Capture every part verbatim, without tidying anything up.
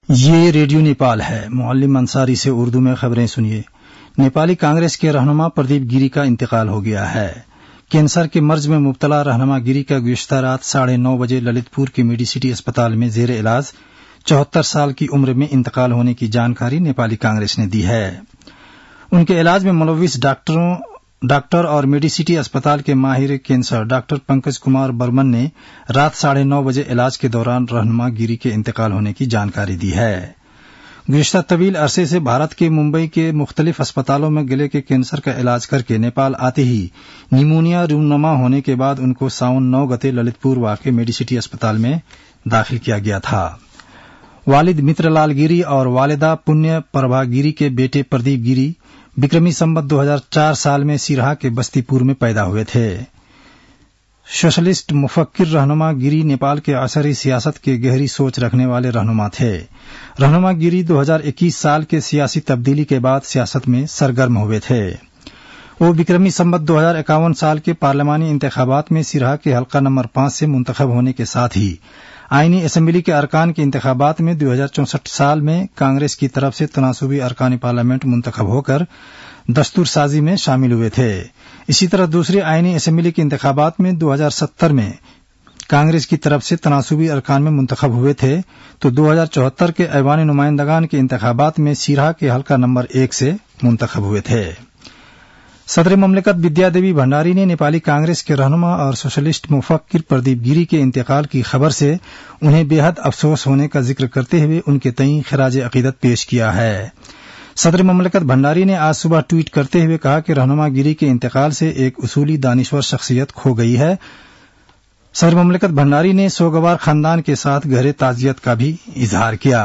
یہ ریڈیو نیپال ہے۔ معلم انصاری سے اردو میں خبریں سنیے۔ نیپالی کانگریس کے رہنما پردیپ گیری کا انتقال ہو گیا ہے۔ کینسر کے مرض میں مبتلا رہنما گیری کا گزشتہ رات ساڑھے نو بجے للت پور کے میڈی سٹی اسپتال میں زیر علاج چوہتر سال کی عمر میں انتقال ہونے کی جانکاری نیپالی کانگریس نے دی ہے۔ ان کے علاج میں ملوث ڈاکٹروں ڈاکٹر اور میڈی سٹی اسپتال کے ماہر کینسر ڈاکٹر پنکج کمار برمن نے رات ساڑھے نو بجے علاج کے دوران رہنما گیری کے انتقال ہونے کی جانکاری دی ہے۔ گزشتہ طویل عرصے سے بھارت کے ممبئی کے مختلف اسپتالوں میں گلے کے کینسر کا علاج کر کے نیپال آتے ہی نیمونیا رونما ہونے کے بعد ان کو ساون نو گتے للت پور واقع میڈی سٹی اسپتال میں داخل کیا گیا تھا۔ والد متر لال گیری اور والدہ پنیہ پربھا گیری کے بیٹے پردیپ گیری بکرمی سمت دو ہزار چار سال میں سیرہا کے بستی پور میں پیدا ہوئے تھے۔ سوشلسٹ مفکر رہنما گیری نیپال کے عصری سیاست کے گہری سوچ رکھنے والے رہنما تھے۔ رہنما گیری دو ہزار اکیس سال کے سیاسی تبدیلی کے بعد سیاست میں سرگرم ہوئے تھے۔ وہ بکرمی سمت دو ہزار اکاون سال کے پارلیمانی انتخابات میں سیرہا کے حلقہ نمبر پانچ سے منتخب ہونے کے ساتھ ہی آئینی اسمبلی کے ارکان کے انتخابات میں دو ہزار چونسٹھ سال میں کانگریس کی طرف سے تناسبی ارکان پارلیمنٹ منتخب ہو کر دستور سازی میں شامل ہوئے تھے۔ اسی طرح دوسرے آئینی اسمبلی کے انتخابات میں دو ہزار ستر میں کانگریس کی طرف سے تناسبی ارکان میں منتخب ہوئے تھے تو دو ہزار چوہتر کے ایوان نمائندگان کے انتخابات میں سیرہا کے حلقہ نمبر ایک سے منتخب ہوئے تھے۔ صدر مملکت ودیا دیوی بھنڈاری نے نیپالی کانگریس کے رہنما اور سوشلسٹ مفکر پردیپ گیری کے انتقال کی خبر سے انہیں بے حد افسوس ہونے کا ذکر کرتے ہوئے ان کے تئیں خراج عقیدت پیش کیا ہے۔ صدر مملکت بھنڈاری نے آج صبح ٹویٹ کرتے ہوئے کہا کہ رہنما گیری کے انتقال سے ایک اصولی دانشور شخصیت کھو گئی ہے۔ صدر مملکت بھنڈاری نے سوگوار خاندان کے ساتھ گہرے تعزیت کا بھی اظہار کیا۔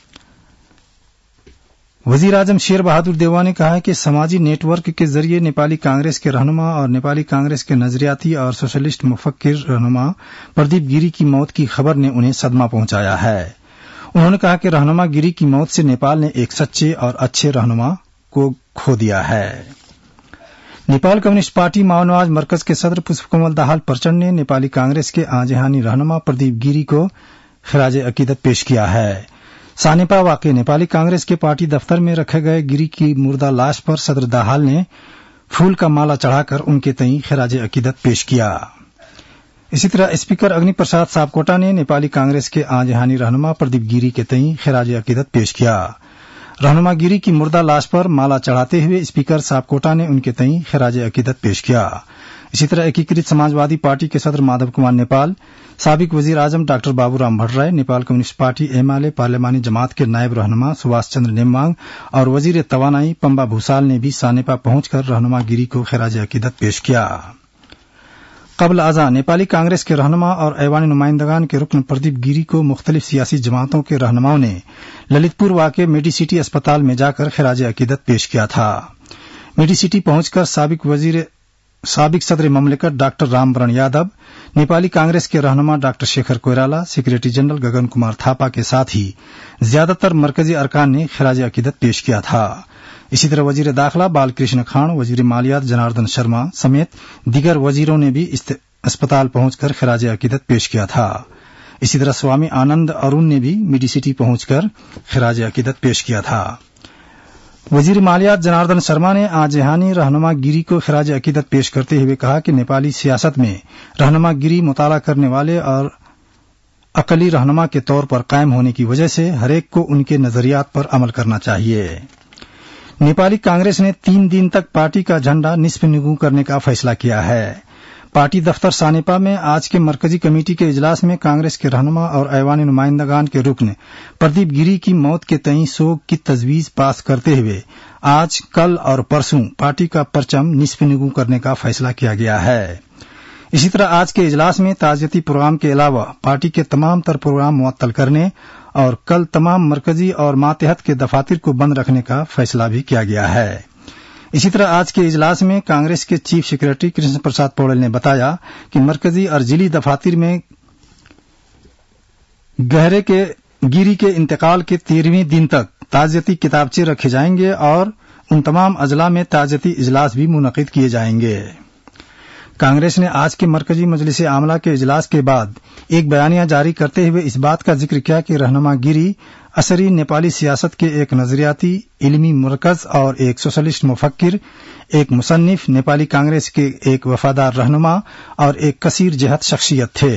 وزیر اعظم شیر بہادر دیوا نے کہا ہے کہ سماجی نیٹ ورک کے ذریعے نیپالی کانگریس کے رہنما اور نیپالی کانگریس کے نظریاتی اور سوشلسٹ مفکر رہنما پردیپ گیری کی موت کی خبر نے انہیں صدمہ پہنچایا ہے۔ انہوں نے کہا کہ رہنما گیری کی موت سے نیپال نے ایک سچے اور اچھے رہنما کو کھو دیا ہے۔ نیپال کمیونسٹ پارٹی ماونواج مرکز کے صدر پشپ کمل دہال پرچنڈ نے نیپالی کانگریس کے آجہانی رہنما پردیپ گیری کو خراج عقیدت پیش کیا ہے۔ سانیپا واقع نیپالی کانگریس کے پارٹی دفتر میں رکھے گئے گیری کی مردہ لاش پر صدر دہال نے پھول کا مالا چڑھا کر ان کے تئیں خراج عقیدت پیش کیا۔ اسی طرح اسپیکر اگنی پرساد ساپکوٹا نے نیپالی کانگریس کے آجہانی رہنما پردیپ گیری کے تئیں خراج عقیدت پیش کیا۔ رہنما گیری کی مردہ لاش پر مالا چڑھاتے ہوئے اسپیکر ساپکوٹا نے ان کے تئیں خراج عقیدت پیش کیا۔ اسی طرح ایکیکرت سماجوادی پارٹی کے صدر مادھو کمار نیپال، سابق وزیر اعظم doctor Babu Ram Bhattarai, Nepal communist party M L A پارلیمانی جماعت کے نائب رہنما سبھاش چندر نیمانگ اور وزیر توانائی پمبا بھوسال نے بھی سانیپا پہنچ کر رہنما گیری کو خراج عقیدت پیش کیا۔ قبل ازاں نیپالی کانگریس کے رہنما اور ایوان نمائندگان کے رکن پردیپ گیری کو مختلف سیاسی جماعتوں کے رہنماؤں نے للت پور واقع میڈی سٹی اسپتال میں جا کر خراج عقیدت پیش کیا تھا۔ میڈی سٹی پہنچ کر سابق وزیر سابق صدر مملکت ڈاکٹر رام برن یادو، نیپالی کانگریس کے رہنما doctor Shekhar Koirala, secretary general Gagan Kumar Thapa کے ساتھ ہی زیادہ تر مرکزی ارکان نے خراج عقیدت پیش کیا تھا۔ اسی طرح وزیر داخلہ بال کرشن کھان، وزیر مالیات جناردن شرما سمیت دیگر وزیروں نے بھی اسپتال پہنچ کر خراج عقیدت پیش کیا تھا۔ اسی طرح سوامی آنند ارون نے بھی میڈی سٹی پہنچ کر خراج عقیدت پیش کیا تھا۔ وزیر مالیات جناردن شرما نے آجہانی رہنما گیری کو خراج عقیدت پیش کرتے ہوئے کہا کہ نیپالی سیاست میں رہنما گیری مطالعہ کرنے والے اور عقلی رہنما کے طور پر قائم ہونے کی وجہ سے ہر ایک کو ان کے نظریات پر عمل کرنا چاہیے۔ نیپالی کانگریس نے تین دن تک پارٹی کا جھنڈا نصف نگوں کرنے کا فیصلہ کیا ہے۔ پارٹی دفتر سانیپا میں آج کے مرکزی کمیٹی کے اجلاس میں کانگریس کے رہنما اور ایوان نمائندگان کے رکن پردیپ گیری کی موت کے تئیں سوگ کی تجویز پاس کرتے ہوئے آج، کل اور پرسوں پارٹی کا پرچم نصف نگوں کرنے کا فیصلہ کیا گیا ہے۔ اسی طرح آج کے اجلاس میں تعزیتی پروگرام کے علاوہ پارٹی کے تمام تر پروگرام معطل کرنے اور کل تمام مرکزی اور ماتحت کے دفاتر کو بند رکھنے کا فیصلہ بھی کیا گیا ہے۔ اسی طرح آج کے اجلاس میں کانگریس کے چیف سیکریٹری کرشن پرساد پوڑل نے بتایا کہ مرکزی اور ضلعی دفاتر میں گہرے کے گیری کے انتقال کے تیرہویں دن تک تعزیتی کتابچے رکھے جائیں گے اور ان تمام اضلاع میں تعزیتی اجلاس بھی منعقد کیے جائیں گے۔ कांग्रेस ने आज के मरकजी मजलिस आमला के इजलास के बाद एक बयानिया जारी करते हुए इस बात का जिक्र किया कि रहनुमा गिरी असरी नेपाली सियासत के एक नजरियाती इल्मी मरकज और एक सोशलिस्ट मुफक्किर, एक मुसन्निफ, नेपाली कांग्रेस के एक वफादार रहनुमा और एक कसीर जहत शख्सियत थे।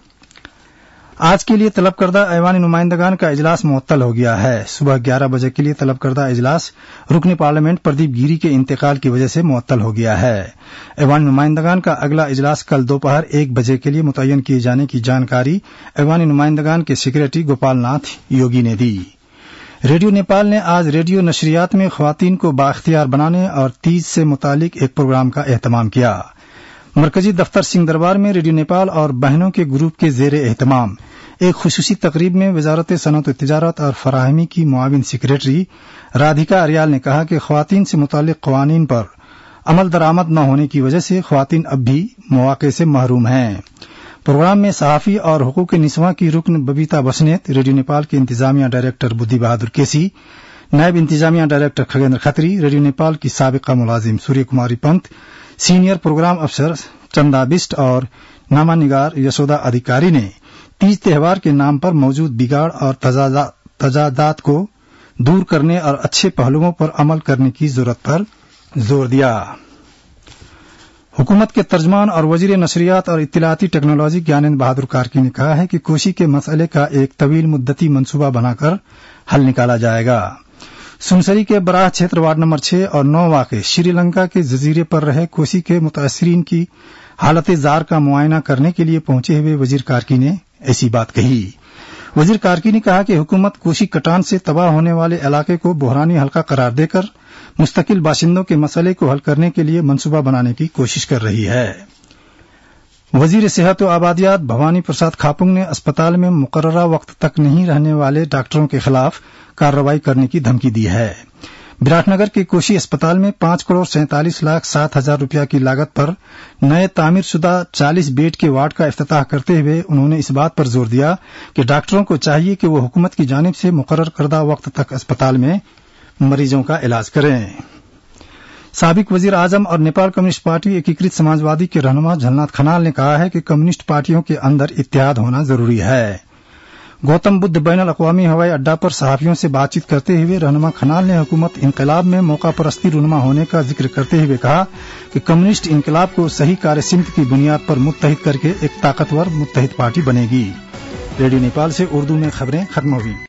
आज के लिए तलब करदा ऐवानी नुमाइंदगान का इजलास मुअत्तल हो गया है। सुबह ग्यारह बजे के लिए तलब करदा इजलास रुकन पार्लियामेंट प्रदीप गिरी के इंतकाल की वजह से मुअत्तल हो गया है। ऐवानी नुमाइंदगान का अगला इजलास कल दोपहर एक बजे के लिए मुतय्यन किए जाने की जानकारी ऐवानी नुमाइंदगान के सेक्रेटरी गोपाल नाथ योगी ने दी। रेडियो नेपाल ने आज रेडियो नशरियात में ख्वातीन को बाख्तियार बनाने और तीज से मुतालिक एक प्रोग्राम का एहतमाम किया। मरकजी दफ्तर सिंह दरबार में रेडियो नेपाल और बहनों के ग्रुप के जेरे एहतमाम एक खुसूसी तकरीब में वजारत सनअत तिजारत और फराहमी की मुआविन सेक्रेटरी राधिका अरियाल ने कहा कि ख्वातीन से मुतालिक कवानीन पर अमल दरामद न होने की वजह से ख्वातीन अब भी मौके से महरूम हैं। प्रोग्राम में सहाफी और हुकूक निस्वां की रुकन बबीता बसनेत, रेडियो नेपाल के इंतजामिया डायरेक्टर बुद्धि बहादुर केसी, नायब इंतजामिया डायरेक्टर खगेंद्र खत्री, रेडियो नेपाल की साबिका मुलाजिम सूर्य कुमारी पंत, सीनियर प्रोग्राम अफसर चंदा बिस्ट और नामानिगार यशोदा अधिकारी ने तीज त्योहार के नाम पर मौजूद बिगाड़ और तजादात को दूर करने और अच्छे पहलुओं पर अमल करने की जरूरत पर जोर दिया। हुकूमत के तर्जमान और वजीर नशरियात और इत्तलाती टेक्नोलॉजी ज्ञानेंद्र बहादुर कार्की ने कहा है कि कोशी के मसले का एक तवील मुद्दती मंसूबा बनाकर हल निकाला जाएगा। सुनसरी के बराह क्षेत्र वार्ड नंबर छह और नौ वाक़े श्रीलंका के जजीरे पर रहे कोसी के मुतासरीन की हालत जार का मुआयना करने के लिए पहुंचे हुए वजीर कार्की ने ऐसी बात कही। वजीर कार्की ने कहा कि हुकूमत कोसी कटान से तबाह होने वाले इलाके को बहरानी हल्का करार देकर मुस्तकिल बाशिंदों के मसले को हल करने के लिए मंसूबा बनाने की कोशिश कर रही है। वजीर सेहत व आबादियात भवानी प्रसाद खापुंग ने अस्पताल में मुकर्ररा वक्त तक नहीं रहने वाले डॉक्टरों के खिलाफ कार्रवाई करने की धमकी दी है। विराटनगर के कोशी अस्पताल में पांच करोड़ सैंतालीस लाख सात हजार रुपया की लागत पर नए तामीर शुदा चालीस बेड के वार्ड का इफ्तिताह करते हुए उन्होंने इस बात पर जोर दिया कि डॉक्टरों को चाहिए कि वो हुकूमत की जानिब से मुकर्रर करदा वक्त तक अस्पताल में मरीजों का इलाज करें। साबिक वजीर आजम और नेपाल कम्युनिस्ट पार्टी एकीकृत समाजवादी के रहनुमा झलनाथ खनाल ने कहा है कि कम्युनिस्ट पार्टियों के अंदर इत्तेहाद होना जरूरी है। गौतम बुद्ध बैनुल अक़वामी हवाई अड्डा पर सहाफियों से बातचीत करते हुए रहनुमा खनाल ने हुकूमत इनकलाब में मौका परस्ती रुनमा होने का जिक्र करते हुए कहा कि कम्युनिस्ट इनकलाब को सही कार्यसिमत की बुनियाद पर मुत्तहिद करके एक ताकतवर मुत्तहिद पार्टी बनेगी। रेडियो नेपाल से उर्दू में खबरें खत्म हुई।